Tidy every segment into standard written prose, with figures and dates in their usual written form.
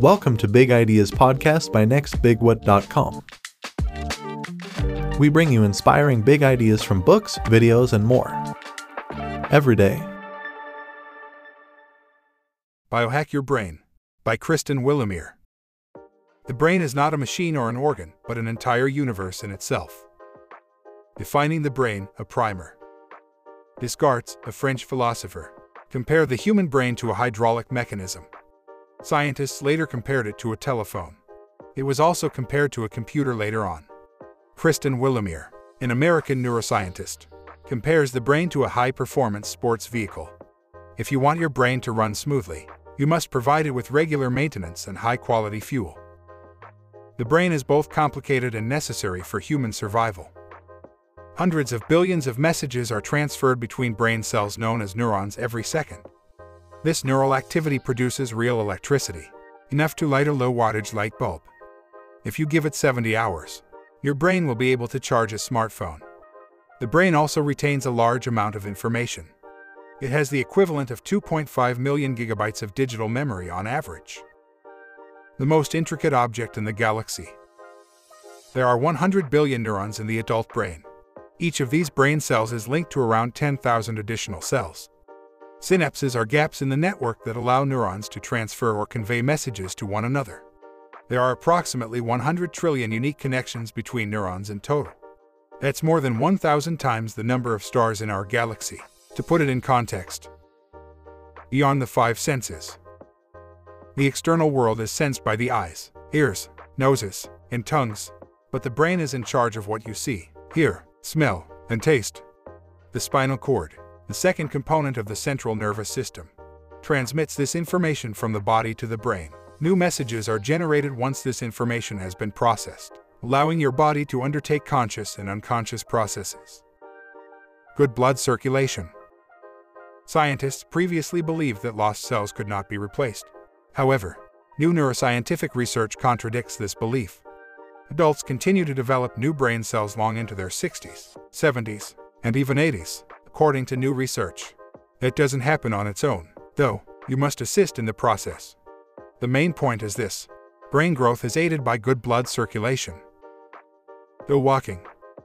Welcome to Big Ideas Podcast by NextBigWhat.com. We bring you inspiring big ideas from books, videos, and more. Every day. Biohack Your Brain by Kristin Willemyr. The brain is not a machine or an organ, but an entire universe in itself. Defining the brain, a primer. Descartes, a French philosopher, compared the human brain to a hydraulic mechanism. Scientists later compared it to a telephone. It was also compared to a computer later on. Kristin Willemyr, an American neuroscientist, compares the brain to a high-performance sports vehicle. If you want your brain to run smoothly, you must provide it with regular maintenance and high-quality fuel. The brain is both complicated and necessary for human survival. Hundreds of billions of messages are transferred between brain cells known as neurons every second. This neural activity produces real electricity, enough to light a low-wattage light bulb. If you give it 70 hours, your brain will be able to charge a smartphone. The brain also retains a large amount of information. It has the equivalent of 2.5 million gigabytes of digital memory on average. The most intricate object in the galaxy. There are 100 billion neurons in the adult brain. Each of these brain cells is linked to around 10,000 additional cells. Synapses are gaps in the network that allow neurons to transfer or convey messages to one another. There are approximately 100 trillion unique connections between neurons in total. That's more than 1,000 times the number of stars in our galaxy. To put it in context, beyond the five senses, the external world is sensed by the eyes, ears, noses, and tongues, but the brain is in charge of what you see, hear, smell, and taste. The spinal cord, the second component of the central nervous system, transmits this information from the body to the brain. New messages are generated once this information has been processed, allowing your body to undertake conscious and unconscious processes. Good blood circulation. Scientists previously believed that lost cells could not be replaced. However, new neuroscientific research contradicts this belief. Adults continue to develop new brain cells long into their 60s, 70s, and even 80s, according to new research. It doesn't happen on its own, though. You must assist in the process. The main point is this: brain growth is aided by good blood circulation. Go walking.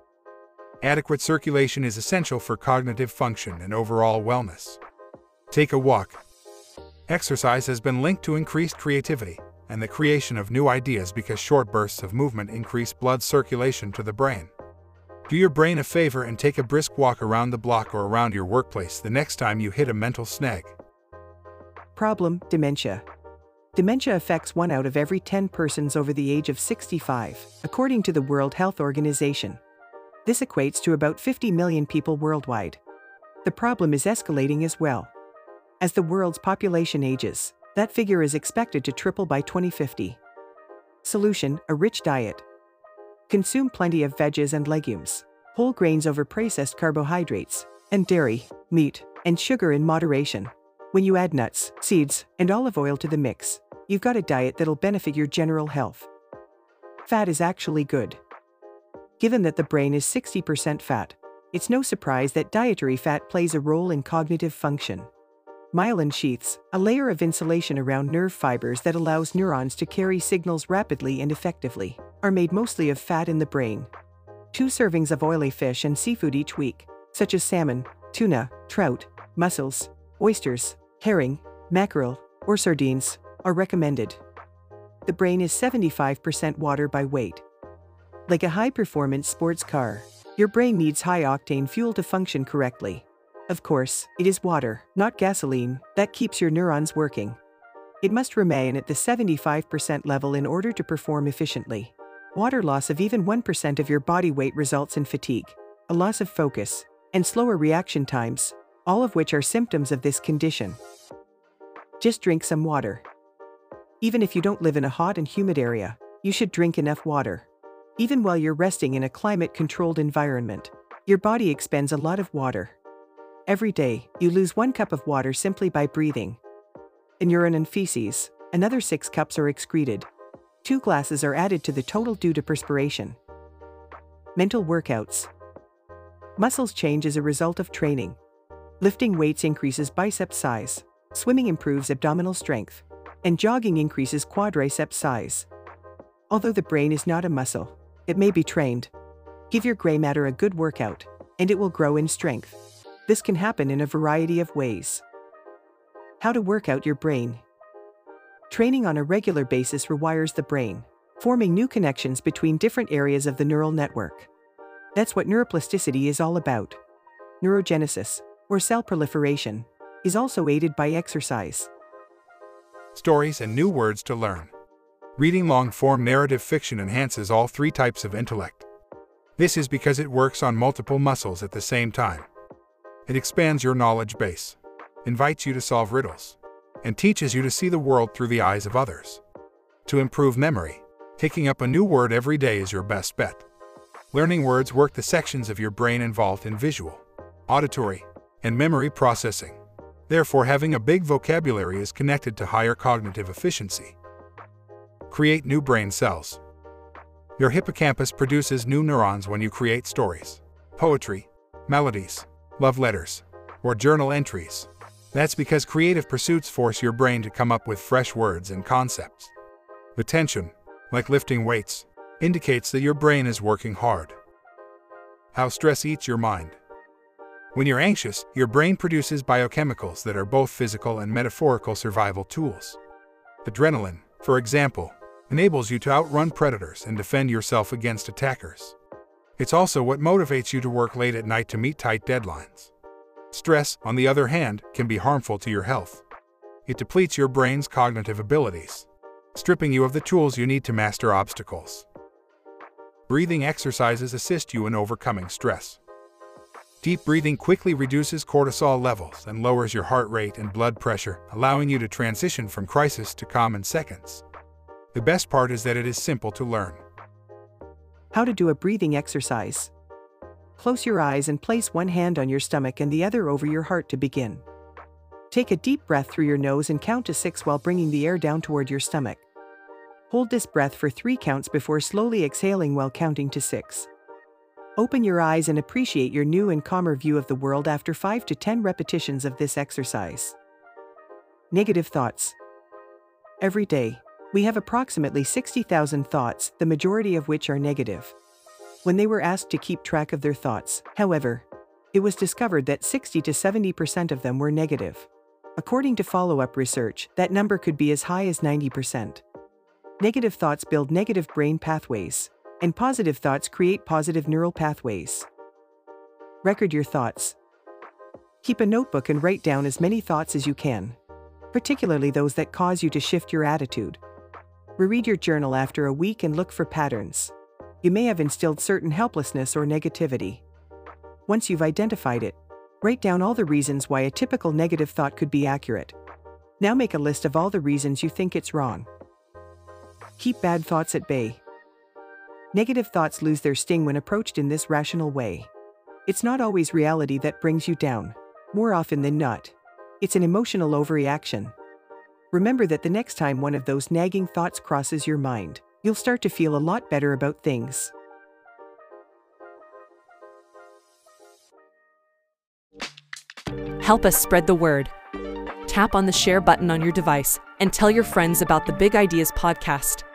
Adequate circulation is essential for cognitive function and overall wellness. Take a walk. Exercise has been linked to increased creativity and the creation of new ideas because short bursts of movement increase blood circulation to the brain. Do your brain a favor and take a brisk walk around the block or around your workplace the next time you hit a mental snag. Problem: dementia. Dementia affects 1 out of every 10 persons over the age of 65, according to the World Health Organization. This equates to about 50 million people worldwide. The problem is escalating as well. As the world's population ages, that figure is expected to triple by 2050. Solution: a rich diet. Consume plenty of veggies and legumes, whole grains over processed carbohydrates, and dairy, meat, and sugar in moderation. When you add nuts, seeds, and olive oil to the mix, you've got a diet that'll benefit your general health. Fat is actually good. Given that the brain is 60% fat, it's no surprise that dietary fat plays a role in cognitive function. Myelin sheaths, a layer of insulation around nerve fibers that allows neurons to carry signals rapidly and effectively, are made mostly of fat in the brain. 2 servings of oily fish and seafood each week, such as salmon, tuna, trout, mussels, oysters, herring, mackerel, or sardines, are recommended. The brain is 75% water by weight. Like a high-performance sports car, your brain needs high-octane fuel to function correctly. Of course, it is water, not gasoline, that keeps your neurons working. It must remain at the 75% level in order to perform efficiently. Water loss of even 1% of your body weight results in fatigue, a loss of focus, and slower reaction times, all of which are symptoms of this condition. Just drink some water. Even if you don't live in a hot and humid area, you should drink enough water. Even while you're resting in a climate-controlled environment, your body expends a lot of water. Every day, you lose 1 cup of water simply by breathing. In urine and feces, another 6 cups are excreted. 2 glasses are added to the total due to perspiration. Mental workouts. Muscles change as a result of training. Lifting weights increases bicep size. Swimming improves abdominal strength. and jogging increases quadriceps size. Although the brain is not a muscle, it may be trained. Give your gray matter a good workout, and it will grow in strength. This can happen in a variety of ways. How to work out your brain. Training on a regular basis rewires the brain, forming new connections between different areas of the neural network. That's what neuroplasticity is all about. Neurogenesis, or cell proliferation, is also aided by exercise. Stories and new words to learn. Reading long-form narrative fiction enhances all three types of intellect. This is because it works on multiple muscles at the same time. It expands your knowledge base, invites you to solve riddles, and teaches you to see the world through the eyes of others. To improve memory, picking up a new word every day is your best bet. Learning words work the sections of your brain involved in visual, auditory, and memory processing. Therefore, having a big vocabulary is connected to higher cognitive efficiency. Create new brain cells. Your hippocampus produces new neurons when you create stories, poetry, melodies, love letters, or journal entries. That's because creative pursuits force your brain to come up with fresh words and concepts. The tension, like lifting weights, indicates that your brain is working hard. How stress eats your mind. When you're anxious, your brain produces biochemicals that are both physical and metaphorical survival tools. Adrenaline, for example, enables you to outrun predators and defend yourself against attackers. It's also what motivates you to work late at night to meet tight deadlines. Stress, on the other hand, can be harmful to your health. It depletes your brain's cognitive abilities, stripping you of the tools you need to master obstacles. Breathing exercises assist you in overcoming stress. Deep breathing quickly reduces cortisol levels and lowers your heart rate and blood pressure, allowing you to transition from crisis to calm in seconds. The best part is that it is simple to learn. How to do a breathing exercise. Close your eyes and place one hand on your stomach and the other over your heart to begin. Take a deep breath through your nose and count to 6 while bringing the air down toward your stomach. Hold this breath for 3 counts before slowly exhaling while counting to 6. Open your eyes and appreciate your new and calmer view of the world after 5 to 10 repetitions of this exercise. Negative thoughts. Every day, we have approximately 60,000 thoughts, the majority of which are negative. When they were asked to keep track of their thoughts, however, it was discovered that 60 to 70% of them were negative. According to follow-up research, that number could be as high as 90%. Negative thoughts build negative brain pathways, and positive thoughts create positive neural pathways. Record your thoughts. Keep a notebook and write down as many thoughts as you can, particularly those that cause you to shift your attitude. Reread your journal after a week and look for patterns. You may have instilled certain helplessness or negativity. Once you've identified it, write down all the reasons why a typical negative thought could be accurate. Now make a list of all the reasons you think it's wrong. Keep bad thoughts at bay. Negative thoughts lose their sting when approached in this rational way. It's not always reality that brings you down. More often than not, it's an emotional overreaction. Remember that the next time one of those nagging thoughts crosses your mind, you'll start to feel a lot better about things. Help us spread the word. Tap on the share button on your device and tell your friends about the Big Ideas Podcast.